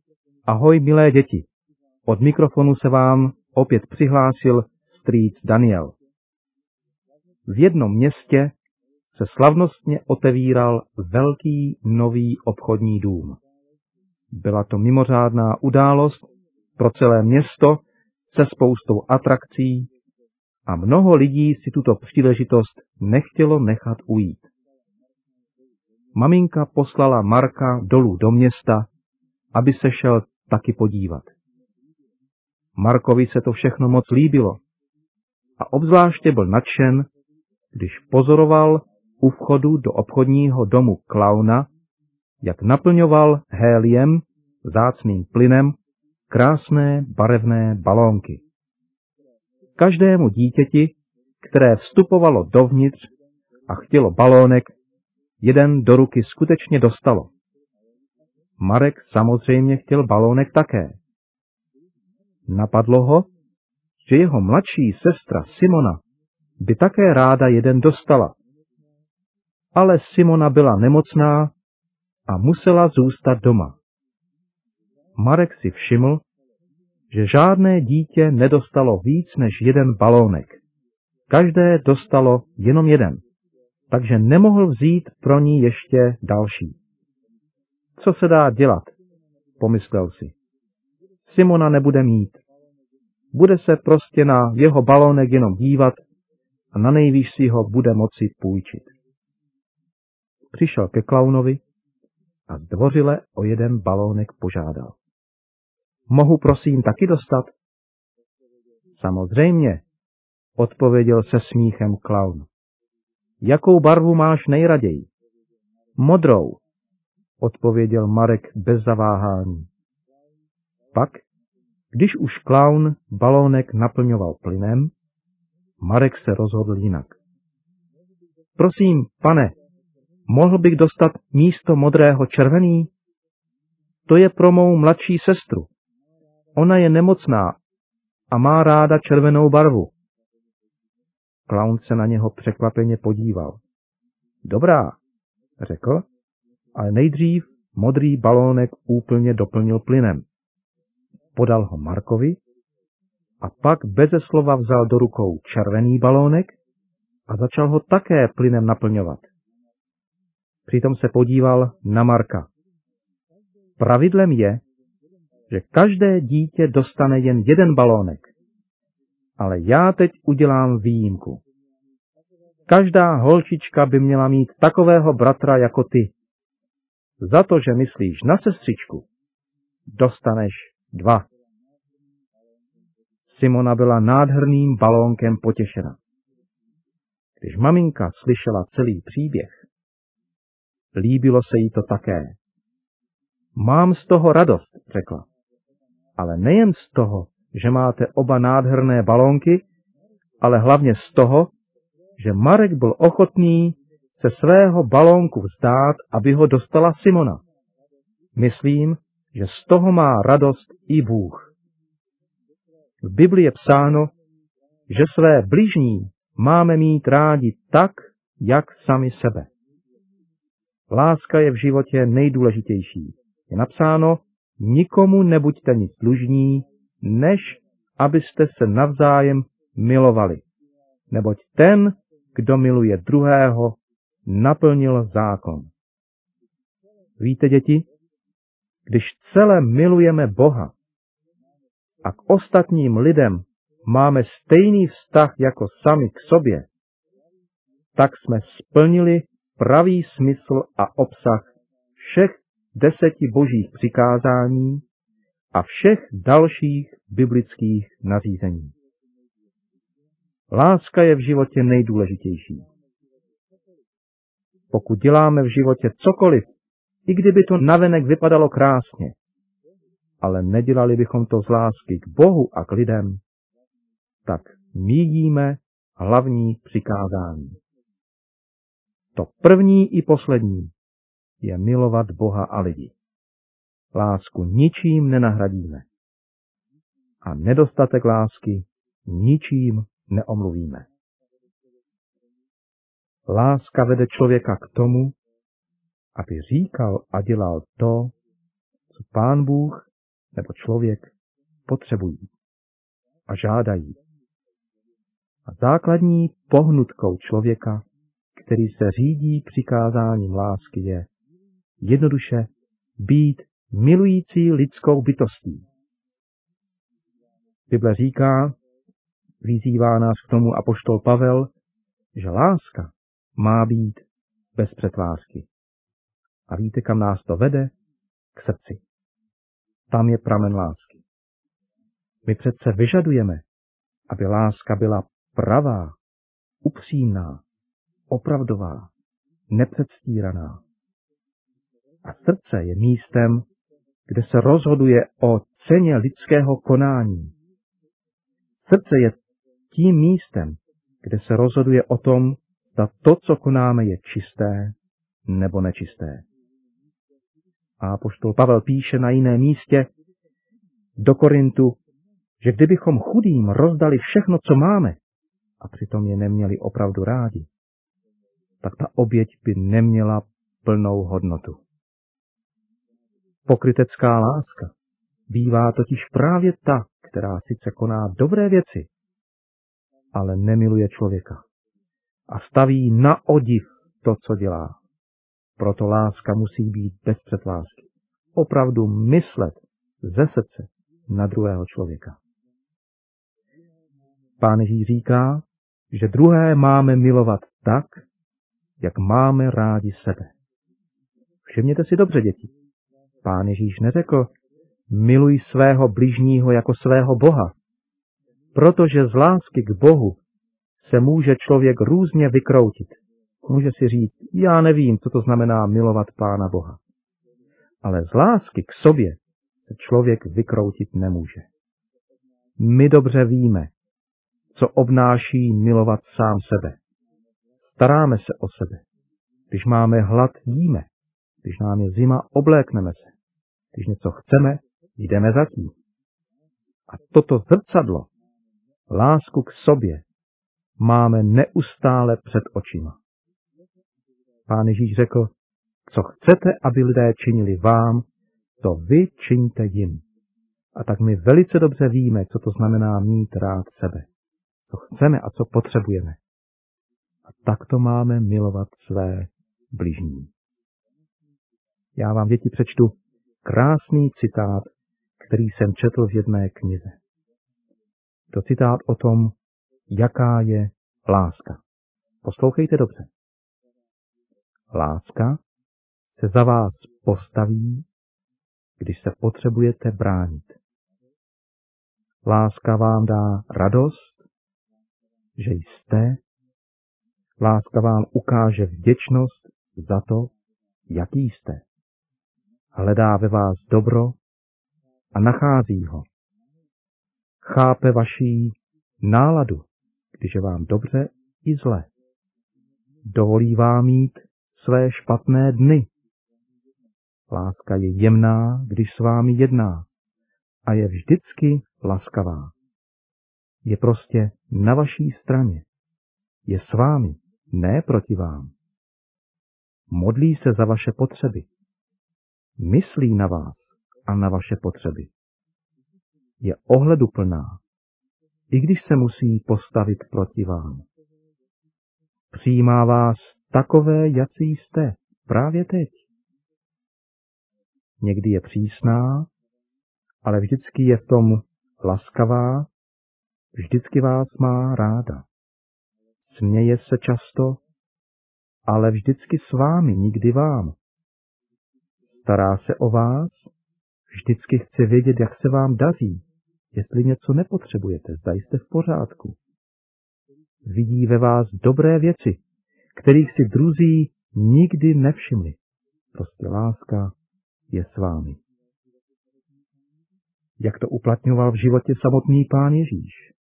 Ahoj, milé děti. Od mikrofonu se vám opět přihlásil strýc Daniel. V jednom městě se slavnostně otevíral velký nový obchodní dům. Byla to mimořádná událost pro celé město se spoustou atrakcí a mnoho lidí si tuto příležitost nechtělo nechat ujít. Maminka poslala Marka dolů do města, aby se šel taky podívat. Markovi se to všechno moc líbilo a obzvláště byl nadšen, když pozoroval u vchodu do obchodního domu klauna, jak naplňoval héliem, vzácným plynem, krásné barevné balónky. Každému dítěti, které vstupovalo dovnitř a chtělo balónek, jeden do ruky skutečně dostalo. Marek samozřejmě chtěl balónek také. Napadlo ho, že jeho mladší sestra Simona by také ráda jeden dostala. Ale Simona byla nemocná a musela zůstat doma. Marek si všiml, že žádné dítě nedostalo víc než jeden balónek. Každé dostalo jenom jeden, takže nemohl vzít pro ní ještě další. Co se dá dělat, pomyslel si. Simona nebude mít. Bude se prostě na jeho balónek jenom dívat a na nejvýš si ho bude moci půjčit. Přišel ke klaunovi a zdvořile o jeden balónek požádal. Mohu prosím taky dostat? Samozřejmě, odpověděl se smíchem klaun. Jakou barvu máš nejraději? Modrou, odpověděl Marek bez zaváhání. Pak, když už klaun balónek naplňoval plynem, Marek se rozhodl jinak. Prosím, pane, mohl bych dostat místo modrého červený? To je pro mou mladší sestru. Ona je nemocná a má ráda červenou barvu. Klaun se na něho překvapeně podíval. Dobrá, řekl, ale nejdřív modrý balónek úplně doplnil plynem. Podal ho Markovi a pak beze slova vzal do rukou červený balónek a začal ho také plynem naplňovat. Přitom se podíval na Marka. Pravidlem je, že každé dítě dostane jen jeden balónek, ale já teď udělám výjimku. Každá holčička by měla mít takového bratra jako ty. Za to, že myslíš na sestřičku, dostaneš 2. Simona byla nádherným balónkem potěšena. Když maminka slyšela celý příběh, líbilo se jí to také. Mám z toho radost, řekla. Ale nejen z toho, že máte oba nádherné balónky, ale hlavně z toho, že Marek byl ochotný se svého balónku vzdát, aby ho dostala Simona. Myslím, že z toho má radost i Bůh. V Biblii je psáno, že své bližní máme mít rádi tak, jak sami sebe. Láska je v životě nejdůležitější. Je napsáno, nikomu nebuďte nic dlužní, než abyste se navzájem milovali. Neboť ten, kdo miluje druhého, naplnil zákon. Víte, děti, když celé milujeme Boha a k ostatním lidem máme stejný vztah jako sami k sobě, tak jsme splnili pravý smysl a obsah všech 10 božích přikázání a všech dalších biblických nařízení. Láska je v životě nejdůležitější. Pokud děláme v životě cokoliv, i kdyby to navenek vypadalo krásně, ale nedělali bychom to z lásky k Bohu a k lidem, tak míjíme hlavní přikázání. To první i poslední je milovat Boha a lidi. Lásku ničím nenahradíme. A nedostatek lásky ničím neomluvíme. Láska vede člověka k tomu, aby říkal a dělal to, co Pán Bůh nebo člověk potřebují a žádají. A základní pohnutkou člověka, který se řídí přikázáním lásky, je jednoduše být milující lidskou bytostí. Bible říká, vyzývá nás k tomu apoštol Pavel, že láska má být bez přetvářky. A víte, kam nás to vede? K srdci. Tam je pramen lásky. My přece vyžadujeme, aby láska byla pravá, upřímná, opravdová, nepředstíraná. A srdce je místem, kde se rozhoduje o ceně lidského konání. Srdce je tím místem, kde se rozhoduje o tom, zda to, co konáme, je čisté nebo nečisté. A apoštol Pavel píše na jiném místě do Korintu, že kdybychom chudým rozdali všechno, co máme, a přitom je neměli opravdu rádi, tak ta oběť by neměla plnou hodnotu. Pokrytecká láska bývá totiž právě ta, která sice koná dobré věci, ale nemiluje člověka a staví na odiv to, co dělá. Proto láska musí být bez přetvářky. Opravdu myslet ze srdce na druhého člověka. Pán Ježíš říká, že druhé máme milovat tak, jak máme rádi sebe. Všimněte si dobře, děti. Pán Ježíš neřekl, miluj svého bližního jako svého Boha, protože z lásky k Bohu se může člověk různě vykroutit. Může si říct, já nevím, co to znamená milovat Pána Boha. Ale z lásky k sobě se člověk vykroutit nemůže. My dobře víme, co obnáší milovat sám sebe. Staráme se o sebe. Když máme hlad, jíme. Když nám je zima, oblékneme se. Když něco chceme, jdeme za tím. A toto zrcadlo, lásku k sobě, máme neustále před očima. Pán Ježíš řekl, co chcete, aby lidé činili vám, to vy čiňte jim. A tak my velice dobře víme, co to znamená mít rád sebe. Co chceme a co potřebujeme. A tak to máme milovat své bližní. Já vám, děti, přečtu krásný citát, který jsem četl v jedné knize. To citát o tom, jaká je láska. Poslouchejte dobře. Láska se za vás postaví, když se potřebujete bránit. Láska vám dá radost, že jste. Láska vám ukáže vděčnost za to, jaký jste. Hledá ve vás dobro a nachází ho. Chápe vaší náladu, když je vám dobře i zle. Dovolí vám mít své špatné dny. Láska je jemná, když s vámi jedná a je vždycky laskavá. Je prostě na vaší straně. Je s vámi, ne proti vám. Modlí se za vaše potřeby. Myslí na vás a na vaše potřeby. Je ohleduplná, i když se musí postavit proti vám. Přijímá vás takové, jací jste, právě teď. Někdy je přísná, ale vždycky je v tom laskavá, vždycky vás má ráda. Směje se často, ale vždycky s vámi, nikdy vám. Stará se o vás, vždycky chce vědět, jak se vám daří, jestli něco nepotřebujete, zda jste v pořádku. Vidí ve vás dobré věci, kterých si druzí nikdy nevšimli. Prostě láska je s vámi. Jak to uplatňoval v životě samotný Pán Ježíš?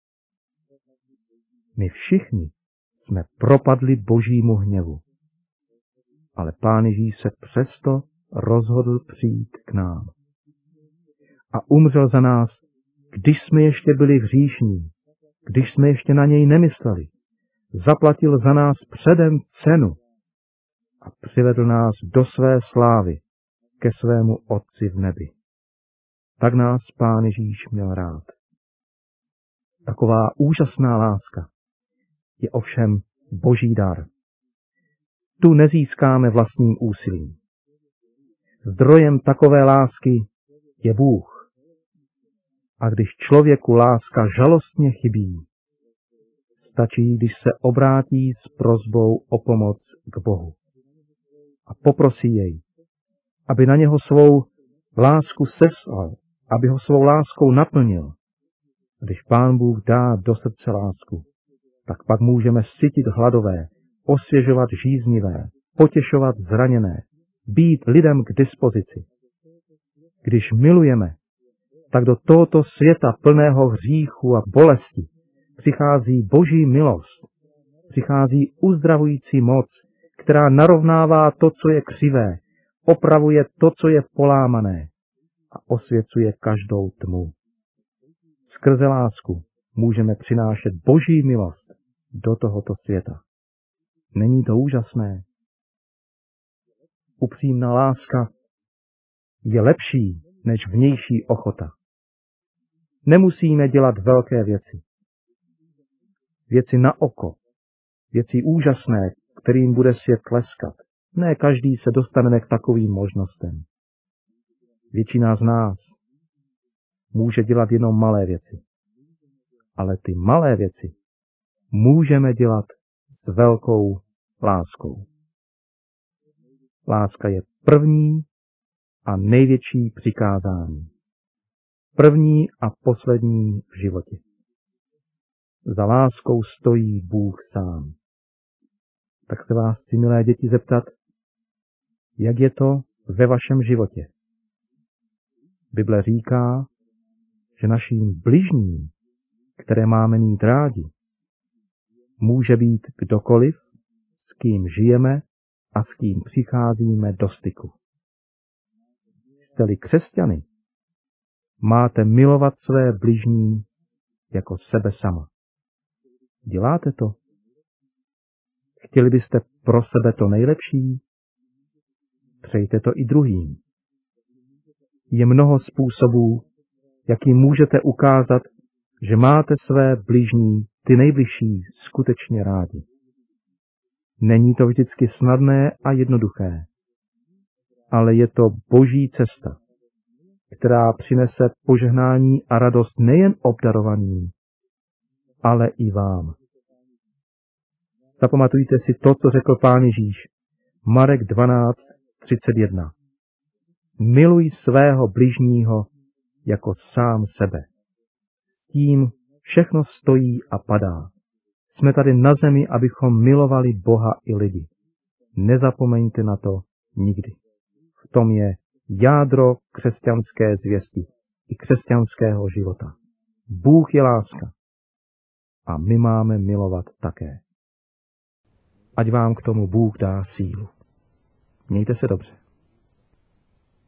My všichni jsme propadli Božímu hněvu. Ale Pán Ježíš se přesto rozhodl přijít k nám. A umřel za nás, když jsme ještě byli hříšní, když jsme ještě na něj nemysleli. Zaplatil za nás předem cenu a přivedl nás do své slávy ke svému Otci v nebi. Tak nás Pán Ježíš měl rád. Taková úžasná láska je ovšem Boží dar. Tu nezískáme vlastním úsilím. Zdrojem takové lásky je Bůh. A když člověku láska žalostně chybí, stačí, když se obrátí s prosbou o pomoc k Bohu a poprosí jej, aby na něho svou lásku seslal, aby ho svou láskou naplnil. Když Pán Bůh dá do srdce lásku, tak pak můžeme sytit hladové, osvěžovat žíznivé, potěšovat zraněné, být lidem k dispozici. Když milujeme, tak do tohoto světa plného hříchu a bolesti přichází Boží milost, přichází uzdravující moc, která narovnává to, co je křivé, opravuje to, co je polámané a osvěcuje každou tmu. Skrze lásku můžeme přinášet Boží milost do tohoto světa. Není to úžasné? Upřímná láska je lepší než vnější ochota. Nemusíme dělat velké věci. Věci na oko, věci úžasné, kterým bude svět tleskat. Ne každý se dostane k takovým možnostem. Většina z nás může dělat jenom malé věci. Ale ty malé věci můžeme dělat s velkou láskou. Láska je první a největší přikázání. První a poslední v životě. Za láskou stojí Bůh sám. Tak se vás chci, milé děti, zeptat, jak je to ve vašem životě. Bible říká, že naším bližním, které máme mít rádi, může být kdokoliv, s kým žijeme a s kým přicházíme do styku. Jste-li křesťany, máte milovat své bližní jako sebe sama. Děláte to? Chtěli byste pro sebe to nejlepší? Přejte to i druhým. Je mnoho způsobů, jakým můžete ukázat, že máte své bližní, ty nejbližší, skutečně rádi. Není to vždycky snadné a jednoduché, ale je to Boží cesta, která přinese požehnání a radost nejen obdarovaným, ale i vám. Zapamatujte si to, co řekl Pán Ježíš. Marek 12:31. Miluj svého bližního jako sám sebe. S tím všechno stojí a padá. Jsme tady na zemi, abychom milovali Boha i lidi. Nezapomeňte na to nikdy. V tom je jádro křesťanské zvěsti i křesťanského života. Bůh je láska a my máme milovat také. Ať vám k tomu Bůh dá sílu. Mějte se dobře.